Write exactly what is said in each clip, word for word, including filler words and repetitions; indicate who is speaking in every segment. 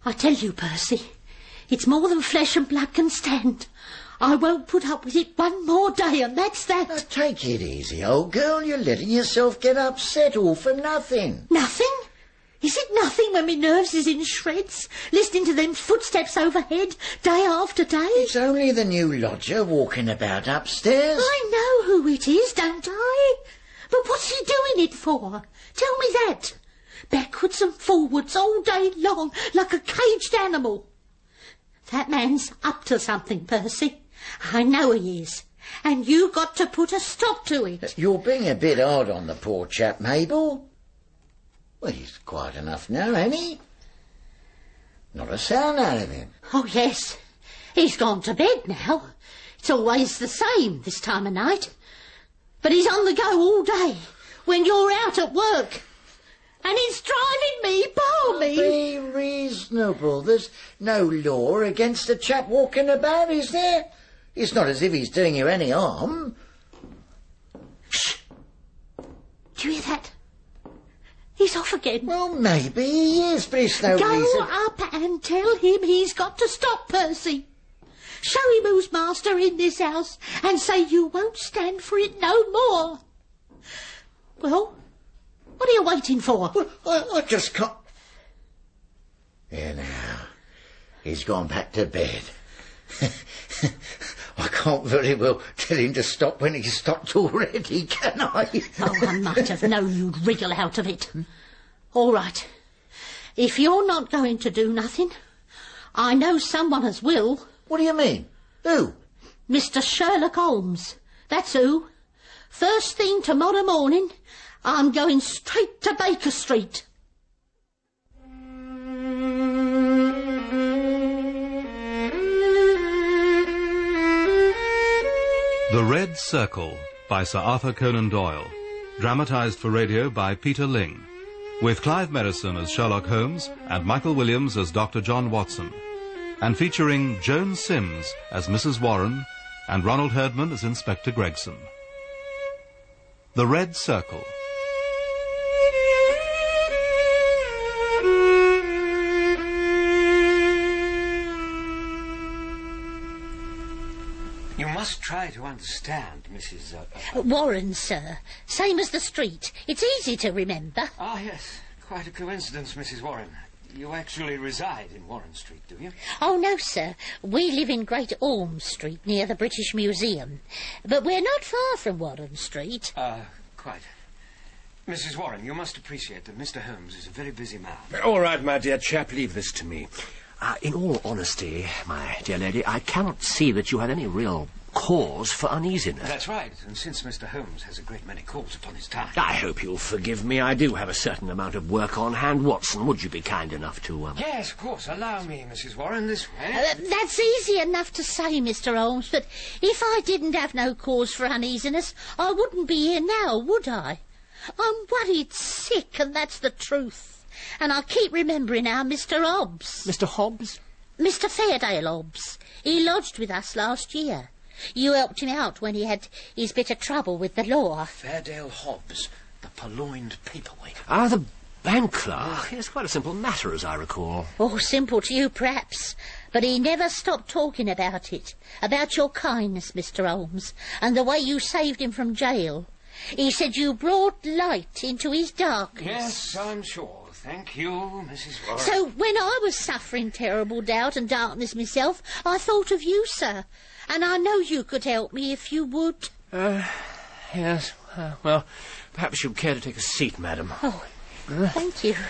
Speaker 1: I tell you, Percy, it's more than flesh and blood can stand. I won't put up with it one more day, and that's that.
Speaker 2: Now, take it easy, old girl. You're letting yourself get upset all for nothing.
Speaker 1: Nothing? Is it nothing when me nerves is in shreds, listening to them footsteps overhead, day after day?
Speaker 2: It's only the new lodger walking about upstairs.
Speaker 1: I know who it is, don't I? But what's he doing it for? Tell me that. Backwards and forwards all day long, like a caged animal. That man's up to something, Percy. I know he is. And you got to put a stop to it.
Speaker 2: You're being a bit hard on the poor chap, Mabel. Well, he's quiet enough now, ain't he? Not a sound out of him.
Speaker 1: Oh, yes. He's gone to bed now. It's always the same this time of night. But he's on the go all day, when you're out at work. And it's driving me balmy.
Speaker 2: Be reasonable. There's no law against a chap walking about, is there? It's not as if he's doing you any harm.
Speaker 1: Shh! Do you hear that? He's off again.
Speaker 2: Well, maybe he is, but it's no
Speaker 1: Go
Speaker 2: reason...
Speaker 1: Go up and tell him he's got to stop, Percy. Show him who's master in this house and say you won't stand for it no more. Well, what are you waiting for?
Speaker 2: Well, I, I just can't... Here now. He's gone back to bed. I can't very well tell him to stop when he's stopped already, can I?
Speaker 1: Oh, I might have known you'd wriggle out of it. All right. If you're not going to do nothing, I know someone as will.
Speaker 2: What do you mean? Who?
Speaker 1: Mister Sherlock Holmes. That's who. First thing tomorrow morning, I'm going straight to Baker Street.
Speaker 3: The Red Circle by Sir Arthur Conan Doyle, dramatised for radio by Peter Ling, with Clive Merrison as Sherlock Holmes and Michael Williams as Doctor John Watson, and featuring Joan Sims as Missus Warren and Ronald Herdman as Inspector Gregson. The Red Circle.
Speaker 4: You must try to understand, Missus Uh, uh,
Speaker 1: Warren, sir. Same as the street. It's easy to remember.
Speaker 4: Ah, yes. Quite a coincidence, Missus Warren. You actually reside in Warren Street, do you?
Speaker 1: Oh, no, sir. We live in Great Orme Street, near the British Museum. But we're not far from Warren Street.
Speaker 4: Uh, quite. Missus Warren, you must appreciate that Mister Holmes is a very busy man.
Speaker 5: All right, my dear chap, leave this to me. Uh, in all honesty, my dear lady, I cannot see that you had any real cause for uneasiness.
Speaker 4: That's right, and since Mister Holmes has a great many calls upon his time...
Speaker 5: I hope you'll forgive me. I do have a certain amount of work on hand. Watson, would you be kind enough to... Um...
Speaker 4: Yes, of course. Allow me, Missus Warren, this way.
Speaker 1: Uh, that's easy enough to say, Mister Holmes, but if I didn't have no cause for uneasiness, I wouldn't be here now, would I? I'm worried sick, and that's the truth. And I keep remembering our Mister Hobbs.
Speaker 5: Mister Hobbs?
Speaker 1: Mister Fairdale Hobbs. He lodged with us last year. You helped him out when he had his bit of trouble with the law.
Speaker 4: Fairdale Hobbs, the purloined paperweight.
Speaker 5: Ah, the bank clerk. It's quite a simple matter, as I recall.
Speaker 1: Oh, simple to you, perhaps. But he never stopped talking about it. About your kindness, Mister Holmes, and the way you saved him from jail. He said you brought light into his darkness.
Speaker 4: Yes, I'm sure. Thank you, Missus Warren.
Speaker 1: So when I was suffering terrible doubt and darkness myself, I thought of you, sir. And I know you could help me if you would.
Speaker 5: Uh, yes. Uh, well, perhaps you'd care to take a seat, madam.
Speaker 1: Oh, uh, thank you.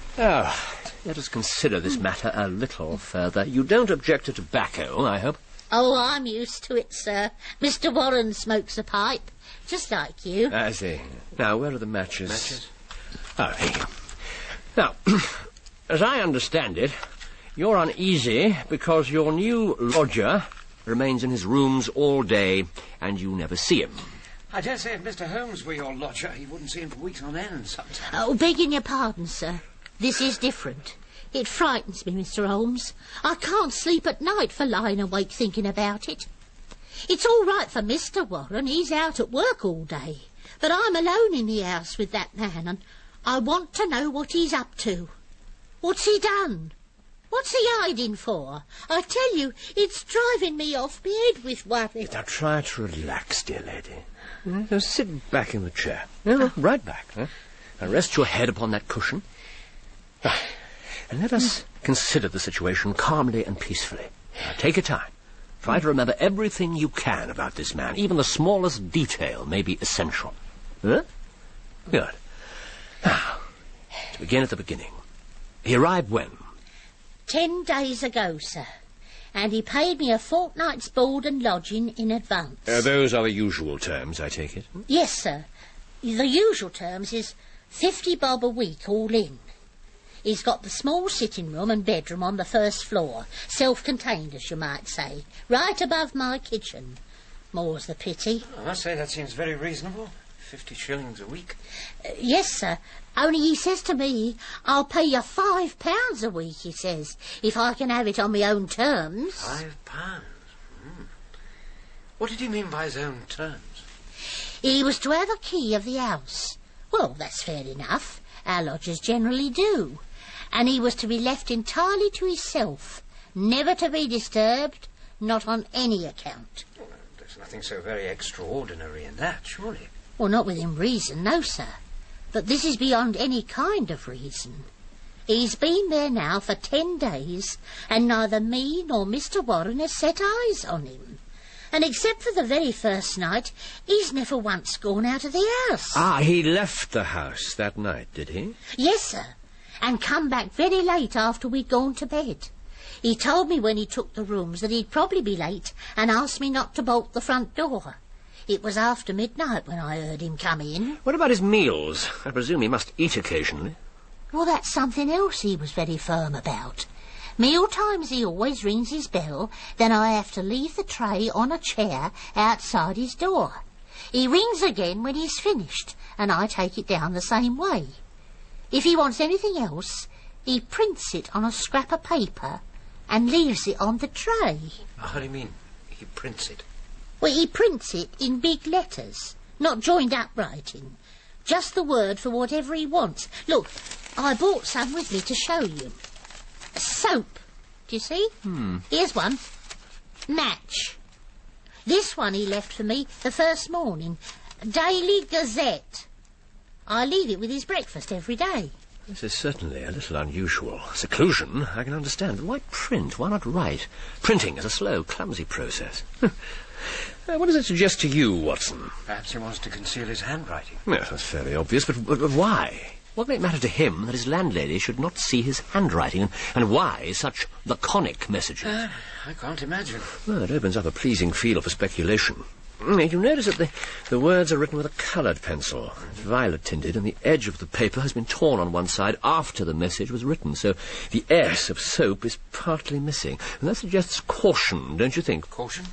Speaker 5: Oh, let us consider this matter a little further. You don't object to tobacco, I hope?
Speaker 1: Oh, I'm used to it, sir. Mister Warren smokes a pipe, just like you.
Speaker 5: I see. Now, where are the matches?
Speaker 4: Matches?
Speaker 5: Oh, here you go. Now, as I understand it, you're uneasy because your new lodger remains in his rooms all day and you never see him.
Speaker 4: I dare say if Mister Holmes were your lodger, he wouldn't see him for weeks on end sometimes.
Speaker 1: Oh, begging your pardon, sir. This is different. It frightens me, Mister Holmes. I can't sleep at night for lying awake thinking about it. It's all right for Mister Warren. He's out at work all day. But I'm alone in the house with that man, and I want to know what he's up to. What's he done? What's he hiding for? I tell you, it's driving me off my head with worry.
Speaker 5: Now try to relax, dear lady. Now sit back in the chair. No, right back. Huh? Now rest your head upon that cushion. Ah, and let us consider the situation calmly and peacefully. Now take your time. Try to remember everything you can about this man. Even the smallest detail may be essential. Huh? Good. Now, to begin at the beginning. He arrived when?
Speaker 1: Ten days ago, sir. And he paid me a fortnight's board and lodging in advance.
Speaker 5: Uh, those are the usual terms, I take it?
Speaker 1: Yes, sir. The usual terms is fifty bob a week all in. He's got the small sitting room and bedroom on the first floor, self-contained, as you might say, right above my kitchen. More's the pity.
Speaker 4: I must say that seems very reasonable. Fifty shillings a week.
Speaker 1: Uh, yes, sir. Only he says to me, I'll pay you five pounds a week, he says, if I can have it on my own terms.
Speaker 4: Five pounds? Hmm. What did he mean by his own terms?
Speaker 1: He was to have a key of the house. Well, that's fair enough. Our lodgers generally do. And he was to be left entirely to himself, never to be disturbed, not on any account.
Speaker 4: Well, there's nothing so very extraordinary in that, surely.
Speaker 1: Well, not within reason, no, sir. But this is beyond any kind of reason. He's been there now for ten days, and neither me nor Mister Warren has set eyes on him. And except for the very first night, he's never once gone out of the house.
Speaker 5: Ah, he left the house that night, did he?
Speaker 1: Yes, sir. And come back very late after we'd gone to bed. He told me when he took the rooms that he'd probably be late and asked me not to bolt the front door. It was after midnight when I heard him come in.
Speaker 5: What about his meals? I presume he must eat occasionally.
Speaker 1: Well, that's something else he was very firm about. Meal times he always rings his bell, then I have to leave the tray on a chair outside his door. He rings again when he's finished, and I take it down the same way. If he wants anything else, he prints it on a scrap of paper and leaves it on the tray.
Speaker 4: How do you mean, he prints it?
Speaker 1: Well, he prints it in big letters, not joined up writing. Just the word for whatever he wants. Look, I brought some with me to show you. Soap. Do you see?
Speaker 5: Hmm.
Speaker 1: Here's one. Match. This one he left for me the first morning. Daily Gazette. I leave it with his breakfast every day.
Speaker 5: This is certainly a little unusual. Seclusion, I can understand. But why print? Why not write? Printing is a slow, clumsy process. uh, what does it suggest to you, Watson?
Speaker 4: Perhaps he wants to conceal his handwriting.
Speaker 5: Yes, that's fairly obvious, but, but, but why? What may it matter to him that his landlady should not see his handwriting, and, and why such laconic messages?
Speaker 4: Uh, I can't imagine.
Speaker 5: Well, it opens up a pleasing field for speculation. You notice that the, the words are written with a coloured pencil. It's violet-tinted, and the edge of the paper has been torn on one side after the message was written, so the S of soap is partly missing. And that suggests caution, don't you think?
Speaker 4: Caution?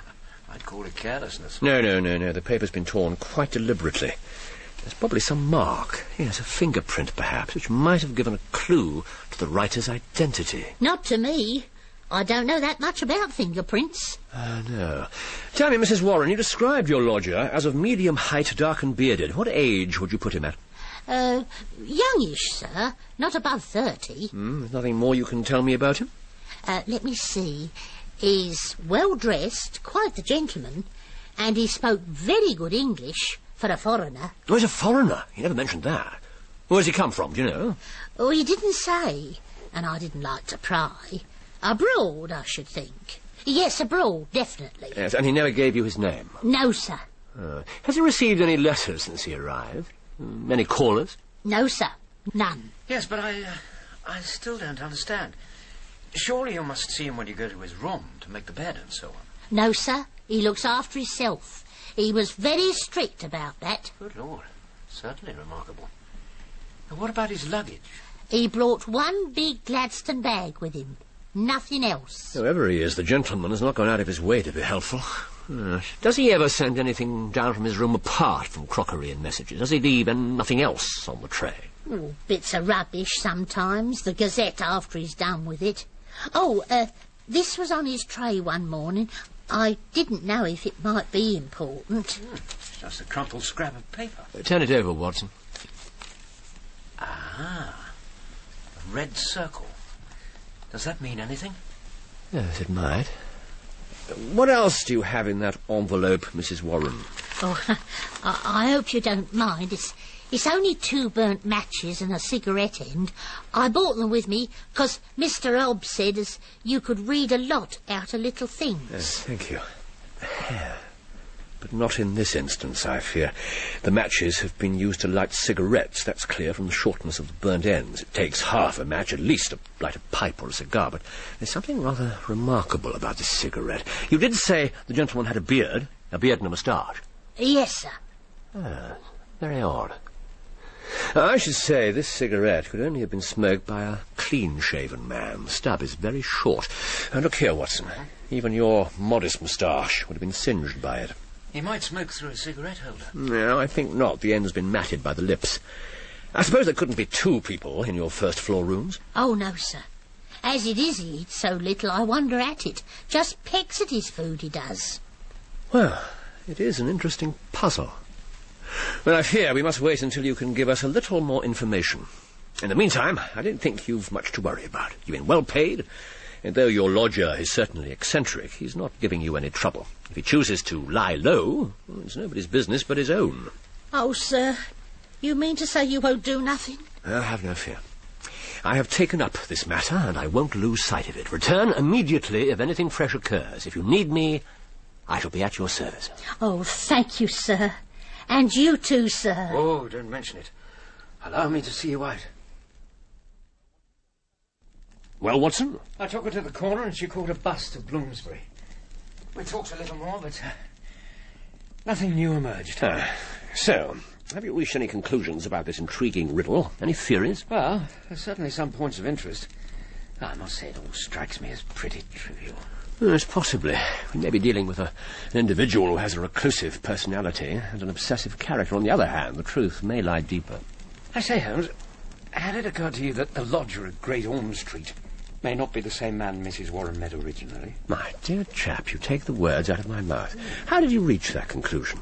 Speaker 4: I'd call it carelessness.
Speaker 5: No, no, no, no. The paper's been torn quite deliberately. There's probably some mark, yes, a fingerprint perhaps, which might have given a clue to the writer's identity.
Speaker 1: Not to me. I don't know that much about fingerprints.
Speaker 5: Ah, uh, no. Tell me, Missus Warren, you described your lodger as of medium height, dark and bearded. What age would you put him at?
Speaker 1: Uh, youngish, sir. Not above thirty.
Speaker 5: Hmm, there's nothing more you can tell me about him?
Speaker 1: Uh, let me see. He's well-dressed, quite the gentleman, and he spoke very good English for a foreigner.
Speaker 5: Oh, he's a foreigner? He never mentioned that. Where's he come from, do you know?
Speaker 1: Oh, he didn't say, and I didn't like to pry. Abroad, I should think. Yes, abroad, definitely.
Speaker 5: Yes, and he never gave you his name?
Speaker 1: No, sir.
Speaker 5: Uh, has he received any letters since he arrived? Mm, any callers?
Speaker 1: No, sir. None.
Speaker 4: Yes, but I, uh, I still don't understand. Surely you must see him when you go to his room to make the bed and so on.
Speaker 1: No, sir. He looks after himself. He was very strict about that.
Speaker 4: Good Lord. Certainly remarkable. And what about his luggage?
Speaker 1: He brought one big Gladstone bag with him. Nothing else.
Speaker 5: Whoever he is, the gentleman has not gone out of his way to be helpful. Uh, does he ever send anything down from his room apart from crockery and messages? Does he leave and nothing else on the tray?
Speaker 1: Oh, bits of rubbish sometimes. The Gazette after he's done with it. Oh, uh, this was on his tray one morning. I didn't know if it might be important.
Speaker 4: Hmm, it's just a crumpled scrap of paper.
Speaker 5: Uh, turn it over, Watson.
Speaker 4: Ah, a red circle. Does that mean anything?
Speaker 5: Yes, it might. What else do you have in that envelope, Missus Warren?
Speaker 1: Oh, I, I hope you don't mind. It's, it's only two burnt matches and a cigarette end. I brought them with me because Mister Hobbs said as you could read a lot out of little things.
Speaker 5: Yes, thank you. But not in this instance, I fear. The matches have been used to light cigarettes. That's clear from the shortness of the burnt ends. It takes half a match, at least, to light a pipe or a cigar. But there's something rather remarkable about this cigarette. You did say the gentleman had a beard, a beard and a moustache.
Speaker 1: Yes, sir.
Speaker 5: Ah, very odd. I should say this cigarette could only have been smoked by a clean-shaven man. The stub is very short. Uh, look here, Watson. Even your modest moustache would have been singed by it.
Speaker 4: He might smoke through a cigarette holder.
Speaker 5: No, I think not. The end's been matted by the lips. I suppose there couldn't be two people in your first-floor rooms?
Speaker 1: Oh, no, sir. As it is, he eats so little, I wonder at it. Just pecks at his food, he does.
Speaker 5: Well, it is an interesting puzzle. Well, I fear we must wait until you can give us a little more information. In the meantime, I don't think you've much to worry about. You've been well paid, and though your lodger is certainly eccentric, he's not giving you any trouble. If he chooses to lie low, well, it's nobody's business but his own.
Speaker 1: Oh, sir, you mean to say you won't do nothing?
Speaker 5: Oh, have no fear. I have taken up this matter, and I won't lose sight of it. Return immediately if anything fresh occurs. If you need me, I shall be at your service.
Speaker 1: Oh, thank you, sir. And you too, sir.
Speaker 4: Oh, don't mention it. Allow me to see you out.
Speaker 5: Well, Watson?
Speaker 4: I took her to the corner and she caught a bus to Bloomsbury. We talked a little more, but uh, nothing new emerged.
Speaker 5: Ah, so, have you reached any conclusions about this intriguing riddle? Any theories?
Speaker 4: Well, there's certainly some points of interest. I must say it all strikes me as pretty trivial.
Speaker 5: Yes, possibly. We may be dealing with a, an individual who has a reclusive personality and an obsessive character. On the other hand, the truth may lie deeper.
Speaker 4: I say, Holmes, had it occurred to you that the lodger at Great Orme Street may not be the same man Missus Warren met originally?
Speaker 5: My dear chap, you take the words out of my mouth. How did you reach that conclusion?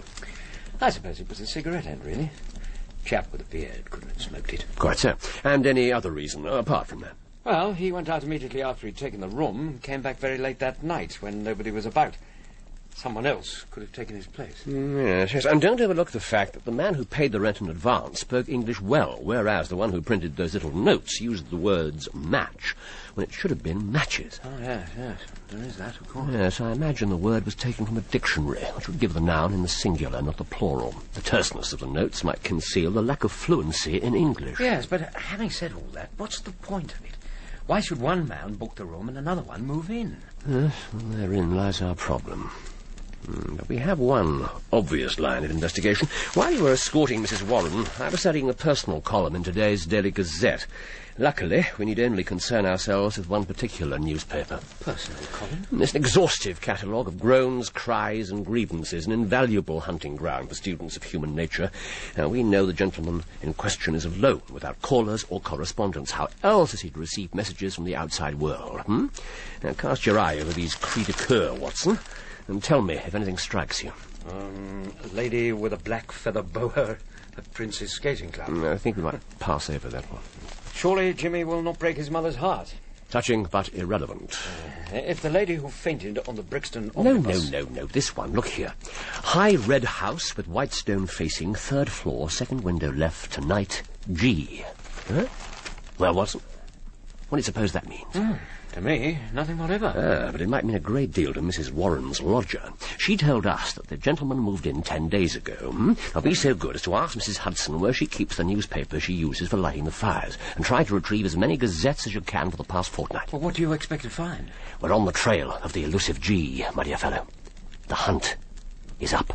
Speaker 4: I suppose it was a cigarette end, really. Chap with a beard couldn't have smoked it.
Speaker 5: Quite so. And any other reason, apart from that?
Speaker 4: Well, he went out immediately after he'd taken the room and came back very late that night when nobody was about. Someone else could have taken his place.
Speaker 5: Mm, yes, yes. And don't overlook the fact that the man who paid the rent in advance spoke English well, whereas the one who printed those little notes used the words match when it should have been matches.
Speaker 4: Oh, yes, yes. There is that, of course.
Speaker 5: Yes, I imagine the word was taken from a dictionary, which would give the noun in the singular, not the plural. The terseness of the notes might conceal the lack of fluency in English.
Speaker 4: Yes, but having said all that, what's the point of it? Why should one man book the room and another one move in?
Speaker 5: Yes, well, therein lies our problem. Mm, but we have one obvious line of investigation. While you were escorting Missus Warren, I was studying the personal column in today's Daily Gazette. Luckily, we need only concern ourselves with one particular newspaper.
Speaker 4: Personal column?
Speaker 5: It's an exhaustive catalogue of groans, cries, and grievances, an invaluable hunting ground for students of human nature. Now, we know the gentleman in question is alone, without callers or correspondence. How else is he to receive messages from the outside world? Hmm? Now, cast your eye over these cris de coeur, Watson, and tell me if anything strikes you.
Speaker 4: Um, a lady with a black feather boa at Prince's Skating Club.
Speaker 5: Mm, I think we might pass over that one.
Speaker 4: Surely Jimmy will not break his mother's heart.
Speaker 5: Touching but irrelevant.
Speaker 4: Uh, if the lady who fainted on the Brixton
Speaker 5: No,
Speaker 4: omnibus...
Speaker 5: no, no, no. This one. Look here. High red house with white stone facing, third floor, second window left, tonight, G. Huh? Well, Watson, what do you suppose that means?
Speaker 4: Mm, to me, nothing whatever.
Speaker 5: Ah, but it might mean a great deal to Missus Warren's lodger. She told us that the gentleman moved in ten days ago. Hmm? Now, be so good as to ask Missus Hudson where she keeps the newspaper she uses for lighting the fires, and try to retrieve as many gazettes as you can for the past fortnight.
Speaker 4: Well, what do you expect to find?
Speaker 5: We're on the trail of the elusive G, my dear fellow. The hunt is up.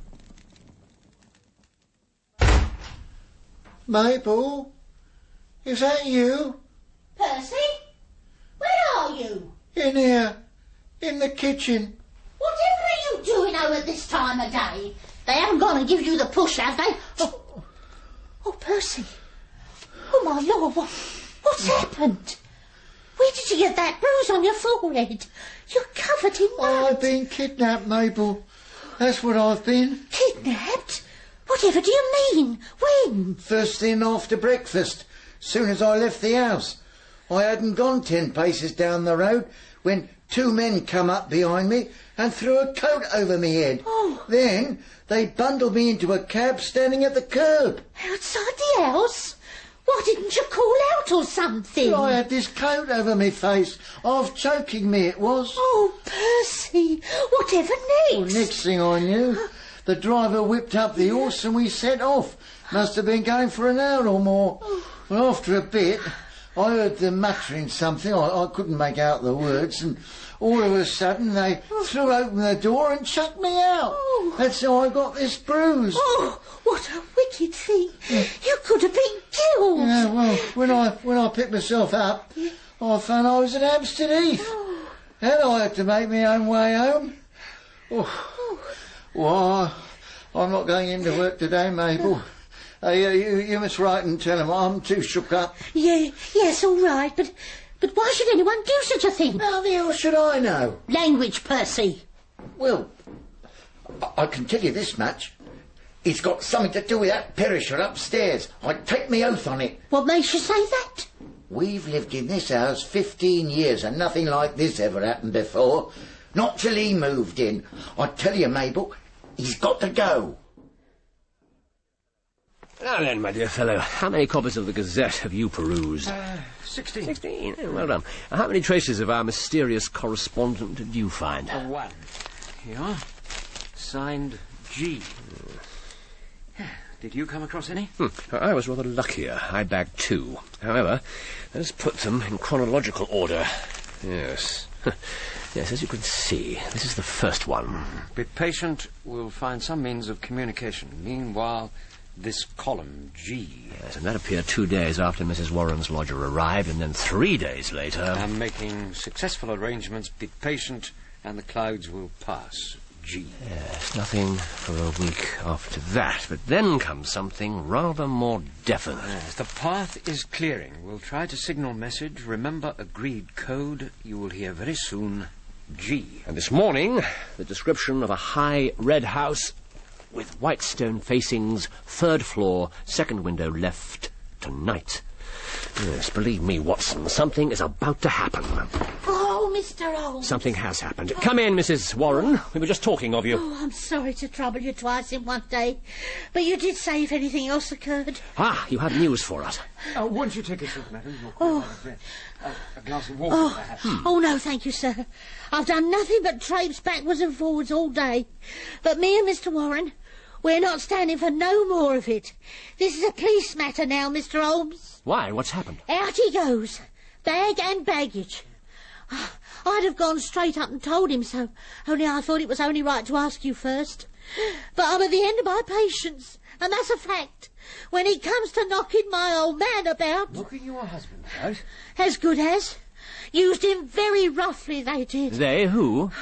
Speaker 2: Mabel? Is that you?
Speaker 1: Percy? Where are you?
Speaker 2: In here. In the kitchen.
Speaker 1: Whatever are you doing out at this time of day? They haven't gone and give you the push, have they? Oh, oh Percy. Oh, my Lord, what, what's happened? Where did you get that bruise on your forehead? You're covered in mud.
Speaker 2: I've been kidnapped, Mabel. That's what I've been.
Speaker 1: Kidnapped? Whatever do you mean? When?
Speaker 2: First thing after breakfast. Soon as I left the house. I hadn't gone ten paces down the road when two men come up behind me and threw a coat over me head.
Speaker 1: Oh.
Speaker 2: Then they bundled me into a cab standing at the curb.
Speaker 1: Outside the house? Why didn't you call out or something?
Speaker 2: I had this coat over me face. Half choking me it was.
Speaker 1: Oh, Percy, whatever next?
Speaker 2: Well, next thing I knew, the driver whipped up the horse and we set off. Must have been going for an hour or more. Well, after a bit, I heard them muttering something. I, I couldn't make out the words, and all of a sudden they threw open the door and chucked me out.
Speaker 1: Oh.
Speaker 2: That's how I got this bruise.
Speaker 1: Oh, what a wicked thing. You could have been killed.
Speaker 2: Yeah, well, when I when I picked myself up, I found I was at Hampstead Heath.
Speaker 1: Oh.
Speaker 2: And I had to make my own way home. Oh. Well, I'm not going into work today, Mabel. Uh, you, you, you must write and tell him I'm too shook up.
Speaker 1: Yeah, yes, all right, but but why should anyone do such a thing?
Speaker 2: How the hell should I know?
Speaker 1: Language, Percy.
Speaker 2: Well, I, I can tell you this much. It's got something to do with that perisher upstairs. I'd take me oath on it.
Speaker 1: What makes you say that?
Speaker 2: We've lived in this house fifteen years and nothing like this ever happened before. Not till he moved in. I tell you, Mabel, he's got to go.
Speaker 5: Now then, my dear fellow, how many copies of the Gazette have you perused?
Speaker 4: Uh, sixteen.
Speaker 5: Sixteen? Oh, well done. How many traces of our mysterious correspondent did you find?
Speaker 4: Uh, one. Here. Signed G. Did you come across any?
Speaker 5: Hmm. I was rather luckier. I bagged two. However, let's put them in chronological order. Yes. Yes, as you can see, this is the first one.
Speaker 4: Be patient. We'll find some means of communication. Meanwhile, this column, G.
Speaker 5: Yes, and that appeared two days after Missus Warren's lodger arrived, and then three days later...
Speaker 4: I'm making successful arrangements. Be patient, and the clouds will pass. G.
Speaker 5: Yes, nothing for a week after that. But then comes something rather more definite.
Speaker 4: Yes, the path is clearing. We'll try to signal message. Remember agreed code. You will hear very soon. G.
Speaker 5: And this morning, the description of a high red house with white stone facings, third floor, second window left, tonight. Yes, believe me, Watson, something is about to happen.
Speaker 1: Oh, Mister Holmes.
Speaker 5: Something has happened. Come in, Missus Warren. We were just talking of you.
Speaker 1: Oh, I'm sorry to trouble you twice in one day, but you did say if anything else occurred.
Speaker 5: Ah, you have news for us.
Speaker 4: Oh, won't you take a seat, madam?
Speaker 1: Oh.
Speaker 4: Uh, a glass of water,
Speaker 1: Oh,
Speaker 4: perhaps.
Speaker 1: hmm. oh, no, thank you, sir. I've done nothing but traipse backwards and forwards all day. But me and Mister Warren, we're not standing for no more of it. This is a police matter now, Mister Holmes.
Speaker 5: Why? What's happened?
Speaker 1: Out he goes. Bag and baggage. I'd have gone straight up and told him so, only I thought it was only right to ask you first. But I'm at the end of my patience, and that's a fact. When he comes to knocking my old man about...
Speaker 4: Knocking your husband about?
Speaker 1: As good as. Used him very roughly, they did.
Speaker 5: They who?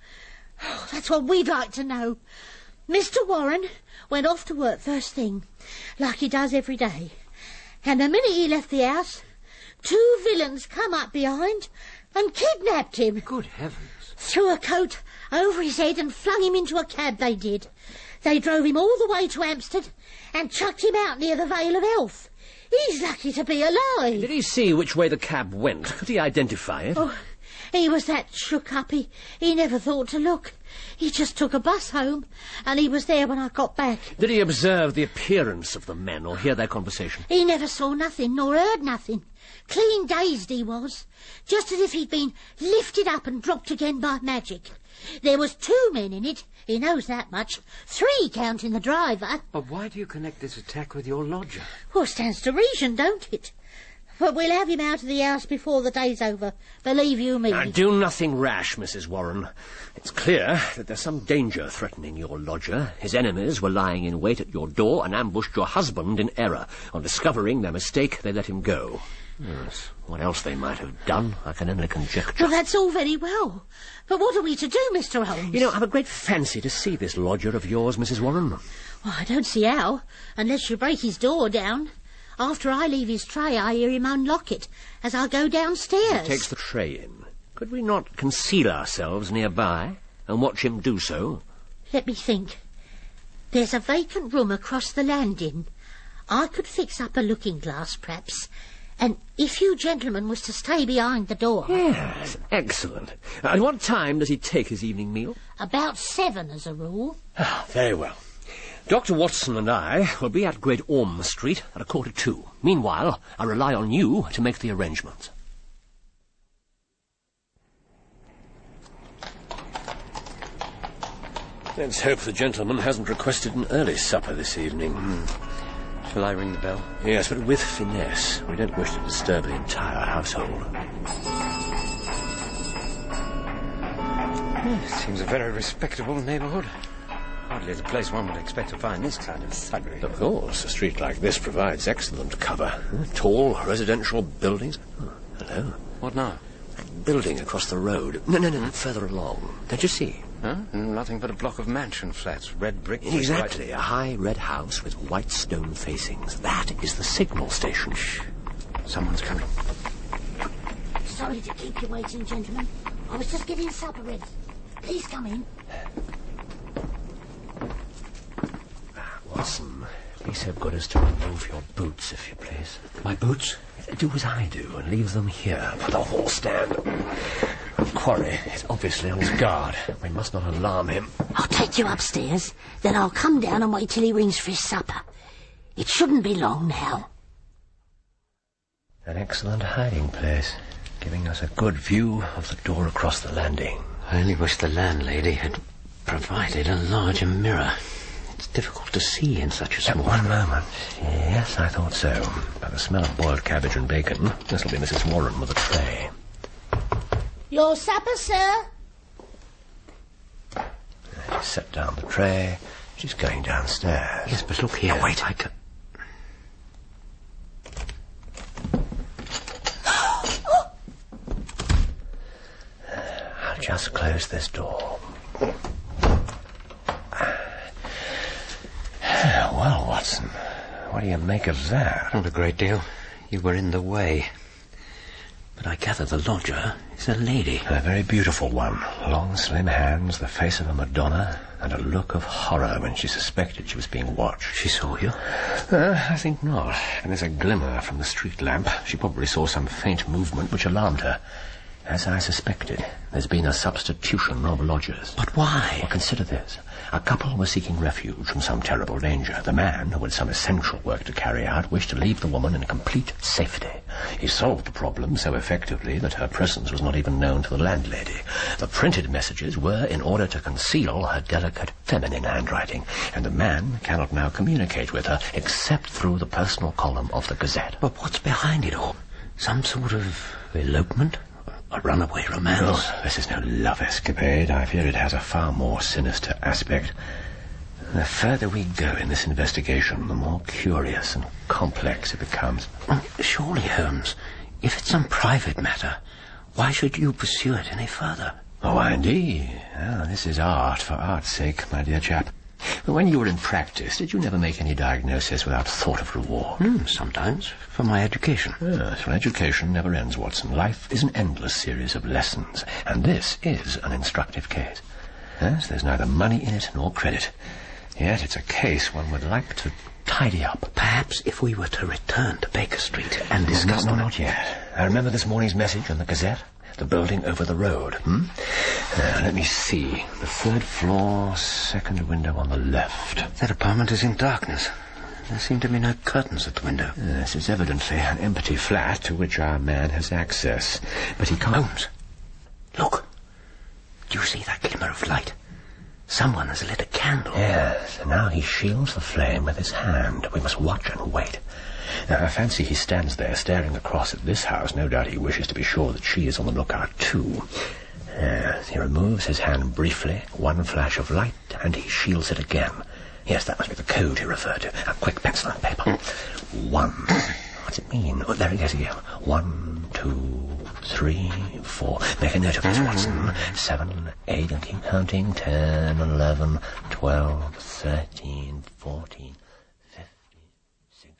Speaker 1: Oh, that's what we'd like to know. Mister Warren went off to work first thing, like he does every day. And the minute he left the house, two villains come up behind and kidnapped him.
Speaker 4: Good heavens.
Speaker 1: Threw a coat over his head and flung him into a cab, they did. They drove him all the way to Hampstead and chucked him out near the Vale of Elf. He's lucky to be alive.
Speaker 5: Did he see which way the cab went? Could he identify it?
Speaker 1: Oh, he was that shook up, he, he never thought to look. He just took a bus home, and he was there when I got back.
Speaker 5: Did he observe the appearance of the men or hear their conversation?
Speaker 1: He never saw nothing, nor heard nothing. Clean dazed he was, just as if he'd been lifted up and dropped again by magic. There was two men in it, he knows that much. Three, counting the driver.
Speaker 4: But why do you connect this attack with your lodger?
Speaker 1: Well, stands to reason, don't it? But we'll have him out of the house before the day's over, believe you me.
Speaker 5: Now, do nothing rash, Missus Warren. It's clear that there's some danger threatening your lodger. His enemies were lying in wait at your door and ambushed your husband in error. On discovering their mistake, they let him go. Yes. What else they might have done, I can only conjecture.
Speaker 1: Well, that's all very well. But what are we to do, Mister Holmes?
Speaker 5: You know, I've a great fancy to see this lodger of yours, Missus Warren.
Speaker 1: Well, I don't see how, unless you break his door down. After I leave his tray, I hear him unlock it as I go downstairs.
Speaker 5: He takes the tray in. Could we not conceal ourselves nearby and watch him do so?
Speaker 1: Let me think. There's a vacant room across the landing. I could fix up a looking-glass, perhaps, And if you gentlemen was to stay behind the door...
Speaker 5: Yes, excellent. At what time does he take his evening meal?
Speaker 1: About seven, as a rule.
Speaker 5: Ah, very well. Doctor Watson and I will be at Great Orme Street at a quarter to. Meanwhile, I rely on you to make the arrangements. Let's hope the gentleman hasn't requested an early supper this evening.
Speaker 4: Mm. Shall I ring the bell?
Speaker 5: Yes, but with finesse. We don't wish to disturb the entire household.
Speaker 4: Yes, seems a very respectable neighbourhood. Hardly the place one would expect to find this kind of thuggery.
Speaker 5: Of course, a street like this provides excellent cover. Tall residential buildings. Oh, hello.
Speaker 4: What now?
Speaker 5: That building across the road. No, no, no, no, further along. Don't you see?
Speaker 4: Huh? Nothing but a block of mansion flats, red brick.
Speaker 5: Exactly, a high red house with white stone facings. That is the signal station.
Speaker 4: Shh. Someone's coming.
Speaker 1: Sorry to keep you waiting, gentlemen. I was just getting supper ready. Please come in.
Speaker 5: Watson, be so good as to remove your boots, if you please.
Speaker 4: My boots?
Speaker 5: Do as I do and leave them here by the hall stand. Quarry is obviously on his guard. We must not alarm him.
Speaker 1: I'll take you upstairs, then I'll come down and wait till he rings for his supper. It shouldn't be long now.
Speaker 5: An excellent hiding place, giving us a good view of the door across the landing.
Speaker 4: I only wish the landlady had provided a larger mirror. It's difficult to see in such a small...
Speaker 5: At one moment. Yes, I thought so. By the smell of boiled cabbage and bacon, this'll be Missus Warren with a tray.
Speaker 1: Your supper, sir?
Speaker 5: She set down the tray. She's going downstairs.
Speaker 4: Yes, but look here.
Speaker 5: Oh, wait, I can... I'll just close this door. Well, Watson, what do you make of that?
Speaker 4: Not a great deal. You were in the way. But I gather the lodger is a lady.
Speaker 5: A very beautiful one. Long, slim hands, the face of a Madonna, and a look of horror when she suspected she was being watched.
Speaker 4: She saw you?
Speaker 5: Uh, I think not. And there's a glimmer from the street lamp. She probably saw some faint movement which alarmed her. As I suspected, there's been a substitution of lodgers.
Speaker 4: But why?
Speaker 5: Well, consider this. A couple were seeking refuge from some terrible danger. The man, who had some essential work to carry out, wished to leave the woman in complete safety. He solved the problem so effectively that her presence was not even known to the landlady. The printed messages were in order to conceal her delicate feminine handwriting, and the man cannot now communicate with her except through the personal column of the Gazette.
Speaker 4: But what's behind it all? Some sort of elopement? A runaway romance?
Speaker 5: Oh, this is no love escapade. I fear it has a far more sinister aspect. The further we go in this investigation, the more curious and complex it becomes.
Speaker 4: Surely, Holmes, if it's some private matter, why should you pursue it any further?
Speaker 5: Oh, indeed. Oh, this is art for art's sake, my dear chap. But when you were in practice, did you never make any diagnosis without thought of reward?
Speaker 4: Mm, sometimes, for my education.
Speaker 5: Yes, well, education never ends, Watson. Life is an endless series of lessons, and this is an instructive case. Yes, there's neither money in it nor credit. Yet it's a case one would like to tidy up.
Speaker 4: Perhaps if we were to return to Baker Street and discuss...
Speaker 5: No, no, not yet. I remember this morning's message in the Gazette. The building over the road. Hmm? Uh, let me see. The third floor, second window on the left.
Speaker 4: That apartment is in darkness. There seem to be no curtains at the window.
Speaker 5: Yes, it's evidently an empty flat to which our man has access. But he can't...
Speaker 4: Holmes, look. Do you see that glimmer of light? Someone has lit a candle.
Speaker 5: Yes, and now he shields the flame with his hand. We must watch and wait. Now, I fancy he stands there staring across at this house. No doubt he wishes to be sure that she is on the lookout too. Yes, he removes his hand briefly, one flash of light, and he shields it again. Yes, that must be the code he referred to. A quick pencil and paper. One. What's it mean? Oh, there it is again. One, two, three, four. Make a note of this, Watson. Seven, eight, and keep counting. Ten, eleven, twelve, thirteen, fourteen, fifteen, sixteen,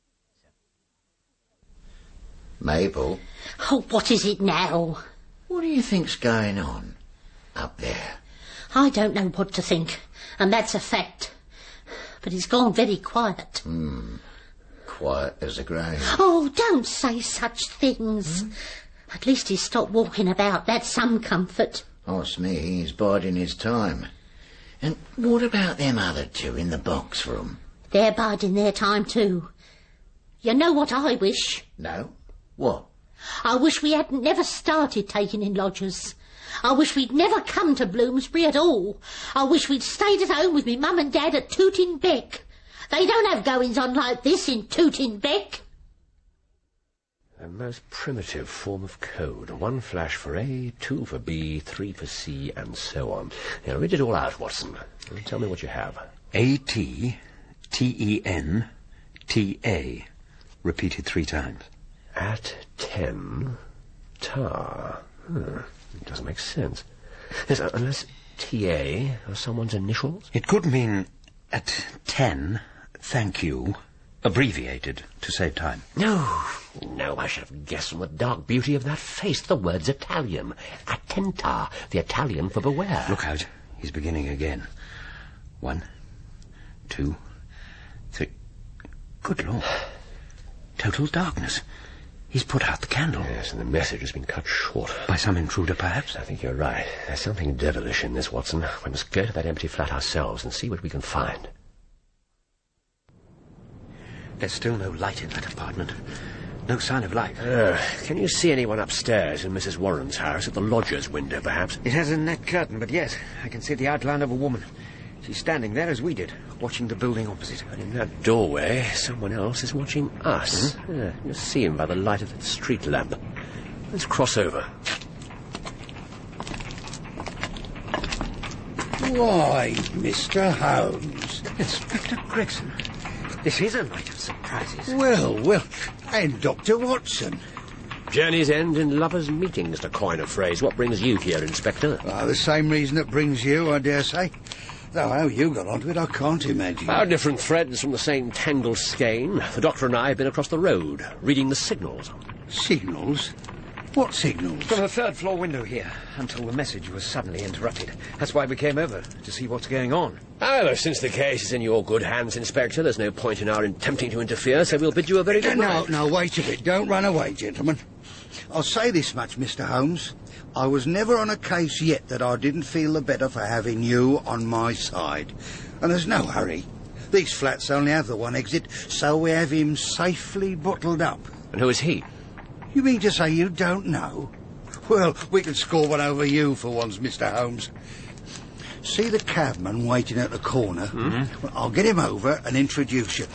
Speaker 5: seventeen.
Speaker 2: Mabel?
Speaker 1: Oh, what is it now?
Speaker 2: What do you think's going on up there?
Speaker 1: I don't know what to think, and that's a fact. But it's gone very quiet.
Speaker 2: Hmm. quiet as a grave.
Speaker 1: Oh, don't say such things. Mm. At least he's stopped walking about. That's some comfort.
Speaker 2: Oh, it's me. He's biding his time. And what about them other two in the box room?
Speaker 1: They're biding their time too. You know what I wish?
Speaker 2: No? What?
Speaker 1: I wish we hadn't never started taking in lodgers. I wish we'd never come to Bloomsbury at all. I wish we'd stayed at home with me mum and dad at Tooting Bec. They don't have goings-on like this in Tooting Bec.
Speaker 5: A most primitive form of code. One flash for A, two for B, three for C, and so on. Now, read it all out, Watson. And tell me what you have.
Speaker 4: A T T E N T A. Repeated three times.
Speaker 5: At ten, tar. Hmm. It doesn't make sense. Yes, uh, unless T A are someone's initials?
Speaker 4: It could mean at ten, thank you, abbreviated to save time.
Speaker 5: No, no, I should have guessed from the dark beauty of that face. The word's Italian. Attenta, the Italian for beware.
Speaker 4: Look out. He's beginning again. One, two, three. Good Lord. Total darkness. He's put out the candle.
Speaker 5: Yes, and the message has been cut short.
Speaker 4: By some intruder, perhaps?
Speaker 5: I think you're right. There's something devilish in this, Watson. We must go to that empty flat ourselves and see what we can find.
Speaker 4: There's still no light in that apartment. No sign of life.
Speaker 5: Uh, can you see anyone upstairs in Missus Warren's house, at the lodger's window, perhaps?
Speaker 4: It has a net curtain, but yes, I can see the outline of a woman. She's standing there as we did, watching the building opposite.
Speaker 5: And in that doorway, someone else is watching us. Mm-hmm. Yeah, you see him by the light of that street lamp. Let's cross over.
Speaker 6: Why, Mister Holmes.
Speaker 4: Inspector Gregson. This is a night of surprises.
Speaker 6: Well, well, and Doctor Watson.
Speaker 5: Journeys end in lovers' meetings, to coin a phrase. What brings you here, Inspector?
Speaker 6: Uh, the same reason that brings you, I dare say. Though how you got onto it, I can't imagine.
Speaker 5: Our different threads from the same tangled skein. The Doctor and I have been across the road, reading the signals.
Speaker 6: Signals? What signals?
Speaker 4: From the third floor window here, until the message was suddenly interrupted. That's why we came over, to see what's going on.
Speaker 5: However, since the case is in your good hands, Inspector, there's no point in our attempting to interfere, so we'll bid you a very good night.
Speaker 6: No, no, wait a bit. Don't run away, gentlemen. I'll say this much, Mister Holmes. I was never on a case yet that I didn't feel the better for having you on my side. And there's no hurry. These flats only have the one exit, so we have him safely bottled up.
Speaker 5: And who is he?
Speaker 6: You mean to say you don't know? Well, we can score one over you for once, Mister Holmes. See the cabman waiting at the corner? Mm-hmm. Well, I'll get him over and introduce you.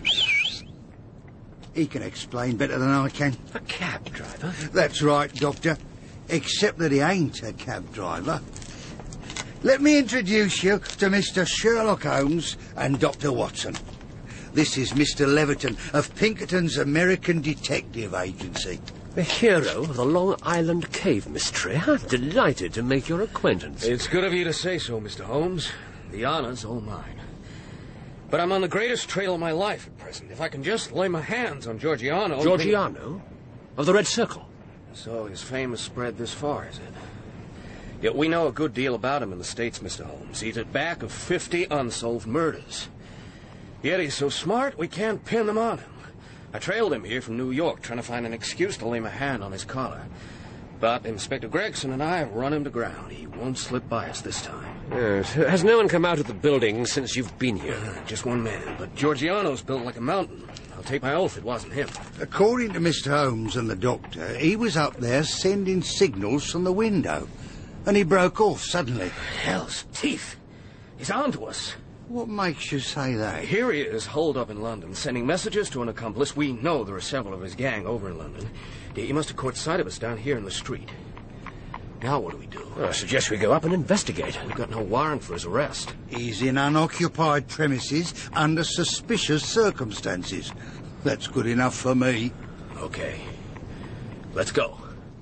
Speaker 6: He can explain better than I can.
Speaker 5: A cab driver?
Speaker 6: That's right, Doctor. Except that he ain't a cab driver. Let me introduce you to Mister Sherlock Holmes and Doctor Watson. This is Mister Leverton of Pinkerton's American Detective Agency.
Speaker 5: The hero of the Long Island Cave mystery. I'm delighted to make your acquaintance.
Speaker 7: It's good of you to say so, Mister Holmes. The honor's all mine. But I'm on the greatest trail of my life at present. If I can just lay my hands on Georgiano...
Speaker 5: Georgiano? Of the Red Circle?
Speaker 7: So his fame has spread this far, is it? Yet we know a good deal about him in the States, Mister Holmes. He's at back of fifty unsolved murders. Yet he's so smart, we can't pin them on him. I trailed him here from New York, trying to find an excuse to lay my hand on his collar. But Inspector Gregson and I have run him to ground. He won't slip by us this time.
Speaker 5: Yes. Has no one come out of the building since you've been here?
Speaker 7: Uh, just one man, but Georgiano's built like a mountain. I'll take my oath it wasn't him.
Speaker 6: According to Mister Holmes and the doctor, he was up there sending signals from the window. And he broke off suddenly.
Speaker 7: Hell's teeth. He's on to us.
Speaker 6: What makes you say that?
Speaker 7: Here he is, holed up in London, sending messages to an accomplice. We know there are several of his gang over in London. He must have caught sight of us down here in the street. Now what do we do?
Speaker 5: I suggest we go up and investigate.
Speaker 7: We've got no warrant for his arrest.
Speaker 6: He's in unoccupied premises under suspicious circumstances. That's good enough for me.
Speaker 7: Okay. Let's go.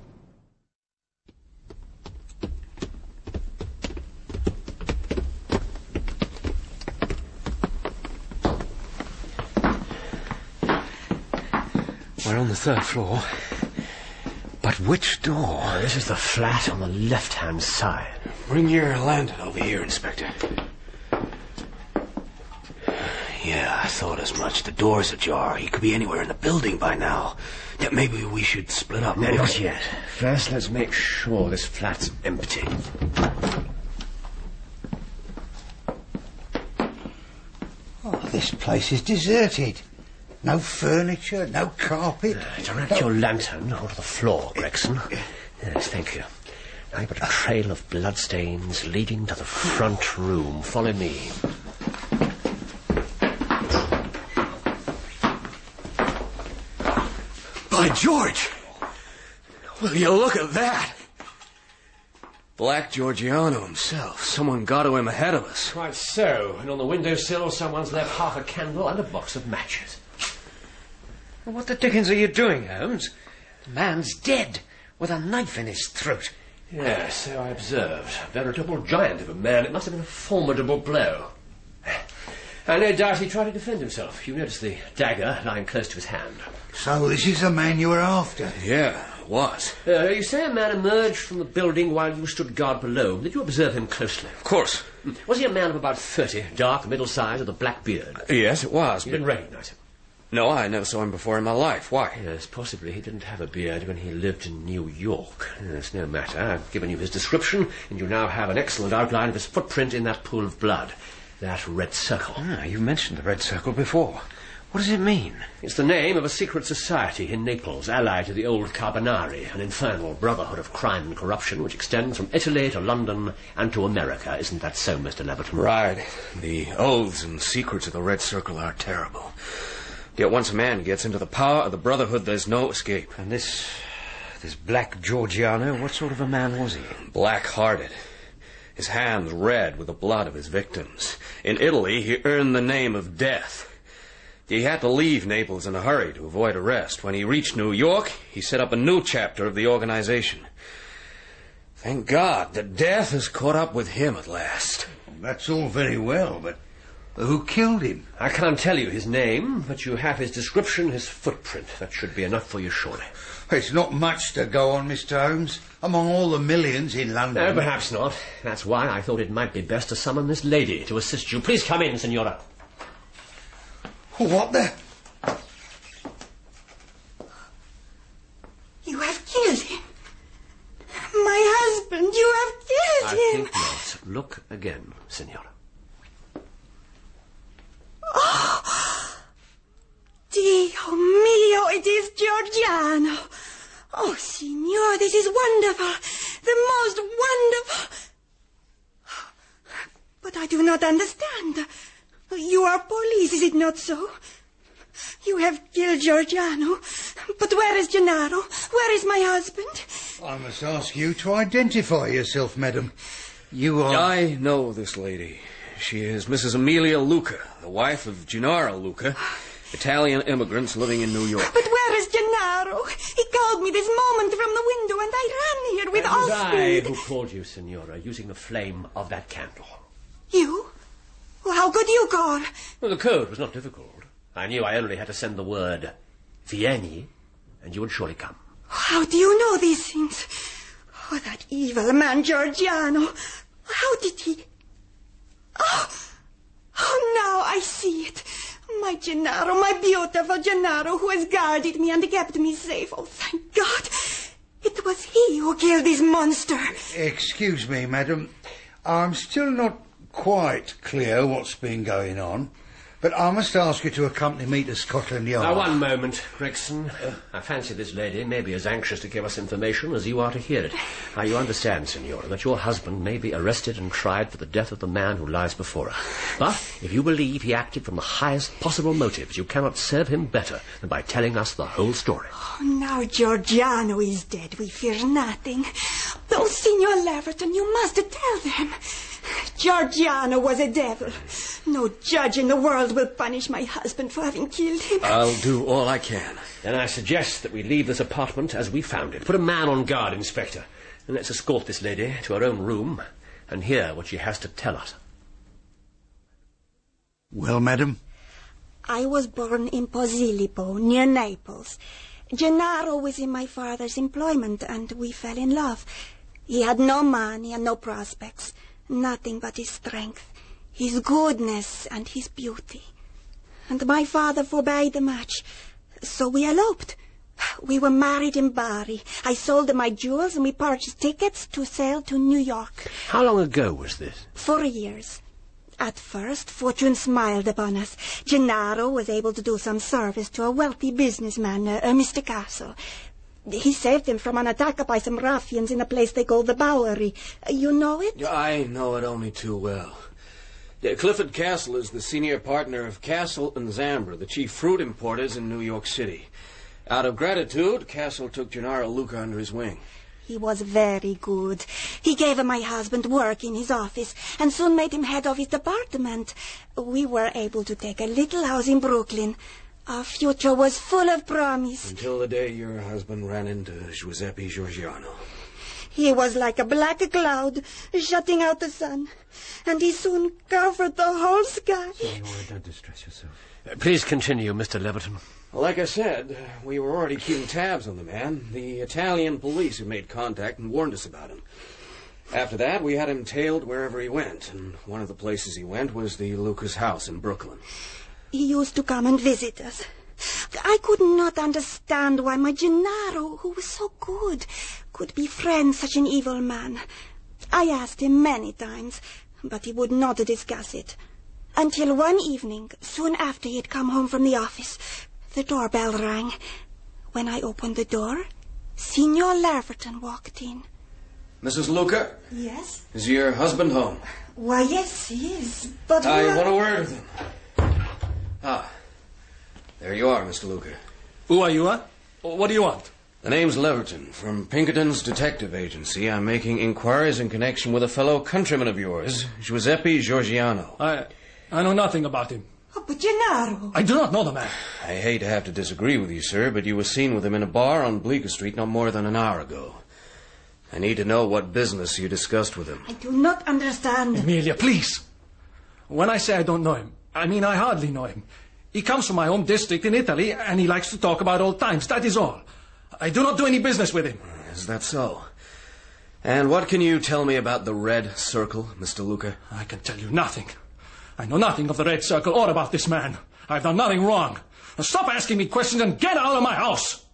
Speaker 4: We're on the third floor. But which door?
Speaker 5: Oh, this is the flat on the left-hand side.
Speaker 7: Bring your lantern over here, Inspector. Yeah, I thought as much. The door's ajar. He could be anywhere in the building by now. Yeah, maybe we should split up.
Speaker 5: No, not yet. First, let's make sure this flat's empty.
Speaker 6: Oh, this place is deserted. No furniture, no carpet.
Speaker 5: Uh, direct no... your lantern onto the floor, Gregson. Yes, thank you. Now you've got a trail of bloodstains leading to the front room. Follow me.
Speaker 7: By George! Will you look at that? Black Georgiano himself. Someone got to him ahead of us.
Speaker 5: Quite so. And on the windowsill, someone's left half a candle and a box of matches.
Speaker 4: Well, what the dickens are you doing, Holmes? The man's dead, with a knife in his throat.
Speaker 5: Yes, so I observed. A veritable giant of a man. It must have been a formidable blow. And no doubt he tried to defend himself. You notice the dagger lying close to his hand.
Speaker 6: So this is the man you were after?
Speaker 7: Yeah, it was.
Speaker 5: Uh, you say a man emerged from the building while you stood guard below. Did you observe him closely?
Speaker 7: Of course.
Speaker 5: Was he a man of about thirty, dark, middle-sized, with a black beard?
Speaker 7: Uh, yes, it was.
Speaker 5: You didn't recognise him?
Speaker 7: No, I never saw him before in my life. Why?
Speaker 5: Yes, possibly he didn't have a beard when he lived in New York. Yes, no matter. I've given you his description, and you now have an excellent outline of his footprint in that pool of blood. That red circle.
Speaker 4: Ah, you mentioned the red circle before. What does it mean?
Speaker 5: It's the name of a secret society in Naples, allied to the old Carbonari, an infernal brotherhood of crime and corruption which extends from Italy to London and to America. Isn't that so, Mister Leverton?
Speaker 7: Right. The oaths and secrets of the red circle are terrible. Yet once a man gets into the power of the Brotherhood, there's no escape.
Speaker 4: And this... this Black Georgiano, what sort of a man was he?
Speaker 7: Black-hearted. His hands red with the blood of his victims. In Italy, he earned the name of Death. He had to leave Naples in a hurry to avoid arrest. When he reached New York, he set up a new chapter of the organization. Thank God that Death has caught up with him at last.
Speaker 6: That's all very well, but who killed him?
Speaker 5: I can't tell you his name, but you have his description, his footprint. That should be enough for you, surely.
Speaker 6: It's not much to go on, Mister Holmes, among all the millions in London.
Speaker 5: No, perhaps not. That's why I thought it might be best to summon this lady to assist you. Please come in, Senora.
Speaker 6: What the...
Speaker 8: You have killed him. My husband, you have killed
Speaker 5: I
Speaker 8: him.
Speaker 5: think not. Look again, Senora.
Speaker 8: Oh, Dio mio, it is Georgiano. Oh, signor, this is wonderful. The most wonderful. But I do not understand. You are police, is it not so? You have killed Georgiano. But where is Gennaro? Where is my husband?
Speaker 6: I must ask you to identify yourself, madam. You are...
Speaker 7: I know this lady. She is Missus Amelia Luca, the wife of Gennaro Luca, Italian immigrants living in New York.
Speaker 8: But where is Gennaro? He called me this moment from the window, and I ran here with
Speaker 5: all speed. It was I who called you, Signora, using the flame of that candle.
Speaker 8: You? Well, how could you call?
Speaker 5: Well, the code was not difficult. I knew I only had to send the word Vieni, and you would surely come.
Speaker 8: How do you know these things? Oh, that evil man, Georgiano. How did he... Oh, oh, now I see it. My Gennaro, my beautiful Gennaro, who has guarded me and kept me safe. Oh, thank God. It was he who killed this monster.
Speaker 6: Excuse me, madam. I'm still not quite clear what's been going on, but I must ask you to accompany me to Scotland Yard.
Speaker 5: Now, one moment, Gregson. Uh, I fancy this lady may be as anxious to give us information as you are to hear it. Now, you understand, Signora, that your husband may be arrested and tried for the death of the man who lies before her. But if you believe he acted from the highest possible motives, you cannot serve him better than by telling us the whole story.
Speaker 8: Oh, now Georgiano is dead. We fear nothing. Oh, Signor Leverton, you must tell them. Georgiano was a devil. No judge in the world will punish my husband for having killed him.
Speaker 7: I'll do all I can.
Speaker 5: Then I suggest that we leave this apartment as we found it. Put a man on guard, Inspector, and let's escort this lady to her own room and hear what she has to tell us.
Speaker 6: Well, madam?
Speaker 8: I was born in Posillipo, near Naples. Gennaro was in my father's employment, and we fell in love. He had no money and no prospects. Nothing but his strength, his goodness, and his beauty. and my father forbade the match. So we eloped. We were married in Bari. I sold him my jewels and we purchased tickets to sail to New York.
Speaker 5: How long ago was this?
Speaker 8: Four years. At first, fortune smiled upon us. Gennaro was able to do some service to a wealthy businessman, uh, uh, Mister Castle. He saved him from an attack by some ruffians in a place they call the Bowery. Uh, you know it?
Speaker 7: I know it only too well. Yeah, Clifford Castle is the senior partner of Castle and Zambra, the chief fruit importers in New York City. Out of gratitude, Castle took Gennaro Luca under his wing.
Speaker 8: He was very good. He gave my husband work in his office and soon made him head of his department. We were able to take a little house in Brooklyn. Our future was full of promise.
Speaker 7: Until the day your husband ran into Giuseppe Giorgiano.
Speaker 8: He was like a black cloud, shutting out the sun. And he soon covered the whole sky.
Speaker 4: Senora, don't distress yourself.
Speaker 5: Uh, please continue, Mister Leverton.
Speaker 7: Like I said, we were already keeping tabs on the man. The Italian police had made contact and warned us about him. After that, we had him tailed wherever he went, and one of the places he went was the Lucas house in Brooklyn.
Speaker 8: He used to come and visit us. I could not understand why my Gennaro, who was so good, could befriend such an evil man. I asked him many times, but he would not discuss it. Until one evening, soon after he had come home from the office, the doorbell rang. When I opened the door, Signor Leverton walked in.
Speaker 7: Missus Luca?
Speaker 8: Yes?
Speaker 7: Is your husband home?
Speaker 8: Why, yes, he is, but...
Speaker 7: I
Speaker 8: who-
Speaker 7: want a word with him. Ah, there you are, Mister Luca.
Speaker 9: Who are you, huh? What do you want?
Speaker 7: The name's Leverton, from Pinkerton's detective agency. I'm making inquiries in connection with a fellow countryman of yours, Giuseppe Giorgiano.
Speaker 9: I... I know nothing about him.
Speaker 8: Oh, but Gennaro...
Speaker 9: I do not know the man.
Speaker 7: I hate to have to disagree with you, sir, but you were seen with him in a bar on Bleecker Street not more than an hour ago. I need to know what business you discussed with him.
Speaker 8: I do not understand.
Speaker 9: Emilia, please. When I say I don't know him, I mean I hardly know him. He comes from my home district in Italy, and he likes to talk about old times. That is all. I do not do any business with him.
Speaker 7: Is that so? And what can you tell me about the Red Circle, Mister Luca?
Speaker 9: I can tell you nothing. I know nothing of the Red Circle or about this man. I've done nothing wrong. Now stop asking me questions and get out of my house!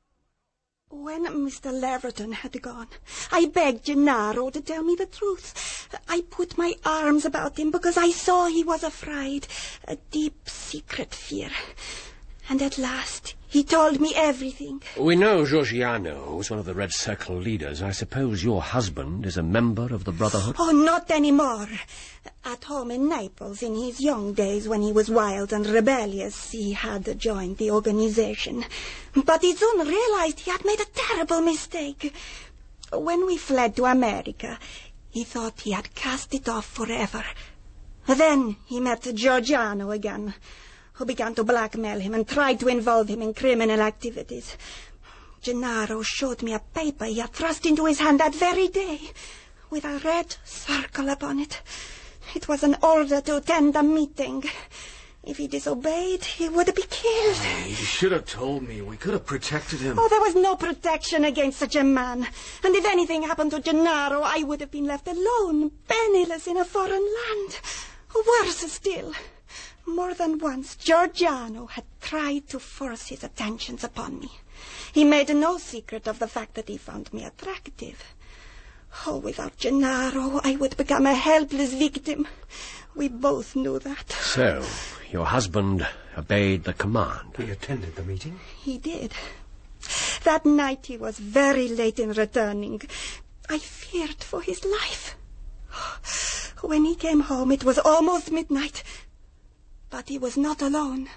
Speaker 8: When Mister Leverton had gone, I begged Gennaro to tell me the truth. I put my arms about him because I saw he was afraid, a deep secret fear. And at last, he told me everything.
Speaker 5: We know Giorgiano was one of the Red Circle leaders. I suppose your husband is a member of the Brotherhood?
Speaker 8: Oh, not anymore. At home in Naples, in his young days when he was wild and rebellious, he had joined the organization. But he soon realized he had made a terrible mistake. When we fled to America, he thought he had cast it off forever. Then he met Giorgiano again, who began to blackmail him and tried to involve him in criminal activities. Gennaro showed me a paper he had thrust into his hand that very day, with a red circle upon it. It was an order to attend a meeting. If he disobeyed, he would be killed.
Speaker 7: You should have told me. We could have protected him.
Speaker 8: Oh, there was no protection against such a man. And if anything happened to Gennaro, I would have been left alone, penniless in a foreign land. Worse still, more than once, Giorgiano had tried to force his attentions upon me. He made no secret of the fact that he found me attractive. Oh, without Gennaro, I would become a helpless victim. We both knew that.
Speaker 5: So, your husband obeyed the command.
Speaker 4: He attended the meeting?
Speaker 8: He did. That night he was very late in returning. I feared for his life. When he came home, it was almost midnight. But he was not alone.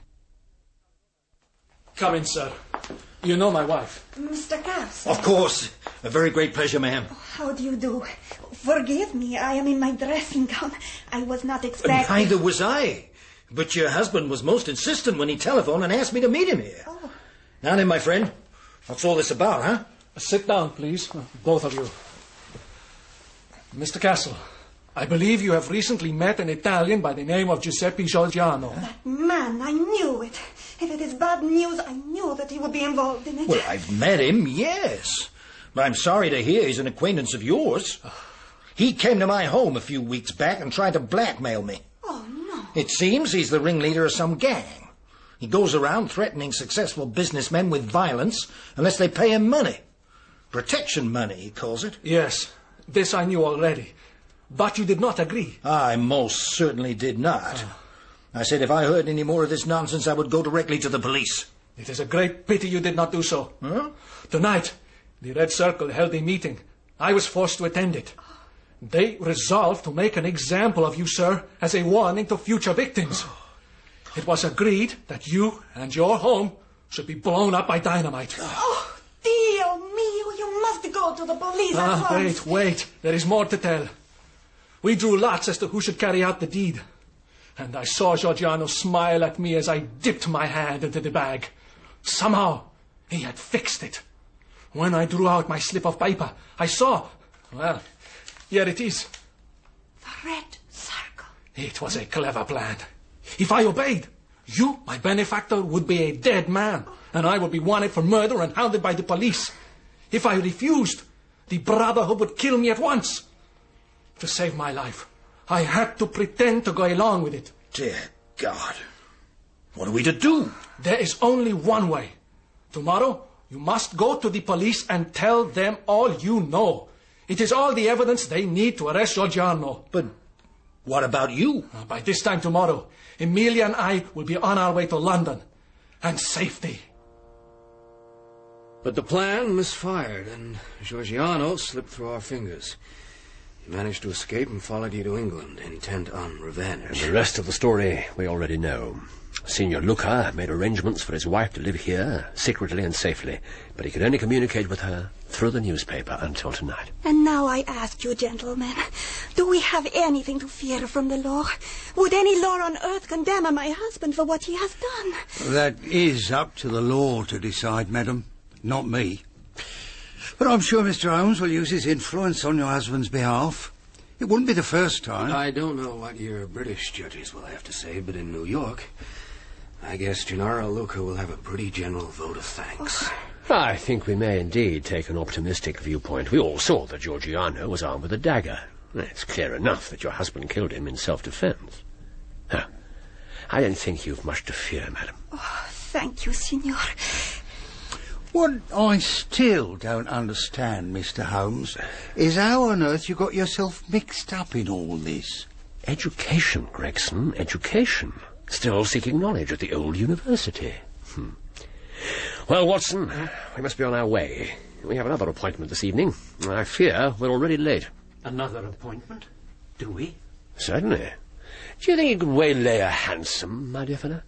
Speaker 9: Come in, sir. You know my wife.
Speaker 8: Mister Castle.
Speaker 10: Of course. A very great pleasure, ma'am.
Speaker 8: How do you do? Forgive me, I am in my dressing gown. I was not expecting...
Speaker 10: Neither was I. But your husband was most insistent when he telephoned and asked me to meet him here.
Speaker 8: Oh.
Speaker 10: Now then, my friend, what's all this about, huh?
Speaker 9: Sit down, please, both of you. Mister Castle, I believe you have recently met an Italian by the name of Giuseppe Giorgiano.
Speaker 8: That man, I knew it. If it is bad news, I knew that he would be involved in it.
Speaker 10: Well, I've met him, yes. But I'm sorry to hear he's an acquaintance of yours. He came to my home a few weeks back and tried to blackmail me.
Speaker 8: Oh, no.
Speaker 10: It seems he's the ringleader of some gang. He goes around threatening successful businessmen with violence unless they pay him money. Protection money, he calls it.
Speaker 9: Yes, this I knew already. But you did not agree.
Speaker 10: I most certainly did not. Oh. I said if I heard any more of this nonsense, I would go directly to the police.
Speaker 9: It is a great pity you did not do so.
Speaker 10: Huh?
Speaker 9: Tonight, the Red Circle held a meeting. I was forced to attend it. They resolved to make an example of you, sir, as a warning to future victims. It was agreed that you and your home should be blown up by dynamite.
Speaker 8: Oh, Dio mio, you must go to the police at
Speaker 9: Ah,
Speaker 8: once.
Speaker 9: wait, wait. There is more to tell. We drew lots as to who should carry out the deed. And I saw Giorgiano smile at me as I dipped my hand into the bag. Somehow, he had fixed it. When I drew out my slip of paper, I saw... Well, here it is.
Speaker 8: The Red Circle.
Speaker 9: It was a clever plan. If I obeyed, you, my benefactor, would be a dead man, and I would be wanted for murder and hounded by the police. If I refused, the Brotherhood would kill me at once. To save my life, I had to pretend to go along with it.
Speaker 10: Dear God. What are we to do?
Speaker 9: There is only one way. Tomorrow, you must go to the police and tell them all you know. It is all the evidence they need to arrest Giorgiano.
Speaker 10: But what about you?
Speaker 9: Uh, by this time tomorrow, Emilia and I will be on our way to London and safety.
Speaker 7: But the plan misfired, and Giorgiano slipped through our fingers. He managed to escape and followed you to England, intent on revenge.
Speaker 5: And the rest of the story we already know. Signor Luca made arrangements for his wife to live here, secretly and safely, but he could only communicate with her through the newspaper until tonight.
Speaker 8: And now I ask you, gentlemen, do we have anything to fear from the law? Would any law on earth condemn my husband for what he has done?
Speaker 6: That is up to the law to decide, madam, not me. But I'm sure Mister Holmes will use his influence on your husband's behalf. It wouldn't be the first time.
Speaker 7: I don't know what your British judges will have to say, but in New York, I guess Gennaro Luca will have a pretty general vote of thanks.
Speaker 5: I think we may indeed take an optimistic viewpoint. We all saw that Giorgiano was armed with a dagger. It's clear enough that your husband killed him in self-defense. Huh. I don't think you've much to fear, madam.
Speaker 8: Oh, thank you, Signor.
Speaker 6: What I still don't understand, Mister Holmes, is how on earth you got yourself mixed up in all this.
Speaker 5: Education, Gregson, education. Still seeking knowledge at the old university. Hmm. Well, Watson, we must be on our way. We have another appointment this evening. I fear we're already late.
Speaker 4: Another appointment? Do we?
Speaker 5: Certainly. Do you think you could waylay a hansom, my dear fellow?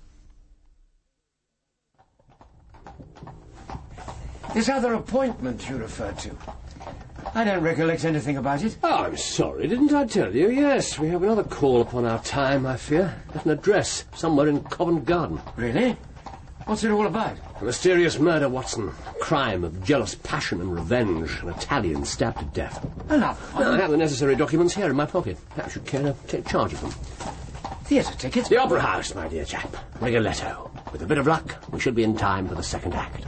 Speaker 4: This other appointment you referred to. I don't recollect anything about it.
Speaker 5: Oh, I'm sorry, didn't I tell you? Yes, we have another call upon our time, I fear. At an address somewhere in Covent Garden.
Speaker 4: Really? What's it all about?
Speaker 5: A mysterious murder, Watson. A crime of jealous passion and revenge. An Italian stabbed to death.
Speaker 4: Enough.
Speaker 5: I have the necessary documents here in my pocket. Perhaps you'd care to take charge of them.
Speaker 4: Theatre tickets?
Speaker 5: The Opera House, my dear chap. Rigoletto. With a bit of luck, we should be in time for the second act.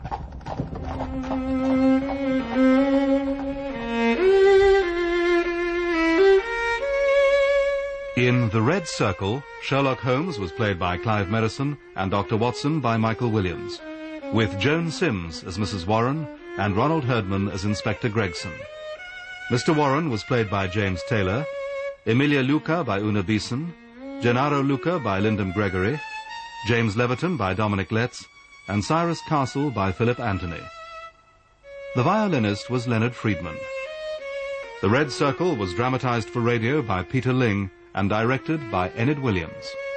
Speaker 3: In The Red Circle, Sherlock Holmes was played by Clive Merrison and Doctor Watson by Michael Williams, with Joan Sims as Missus Warren and Ronald Herdman as Inspector Gregson. Mister Warren was played by James Taylor, Emilia Luca by Una Beeson, Gennaro Luca by Lyndon Gregory, James Leverton by Dominic Letts, and Cyrus Castle by Philip Anthony. The violinist was Leonard Friedman. The Red Circle was dramatized for radio by Peter Ling and directed by Enid Williams.